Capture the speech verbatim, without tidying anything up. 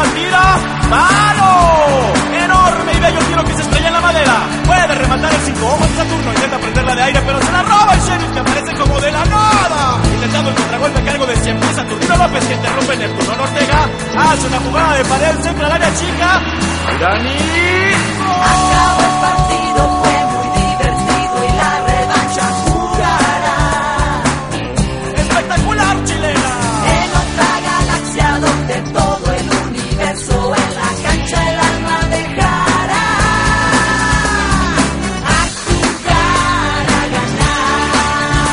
la tira. ¡Palo! Enorme y bello tiro que se estrella en la madera. Puede rematar el cinco ojos de Saturno. Intenta prenderla de aire, pero se la roba el Sheriff, que aparece como de la nada. Intentando el contragolpe a cargo de cien pies Saturnino López, que interrumpe Neptuno Ortega. Hace una jugada de pared, centra al área chica. Dani. ¡Oh!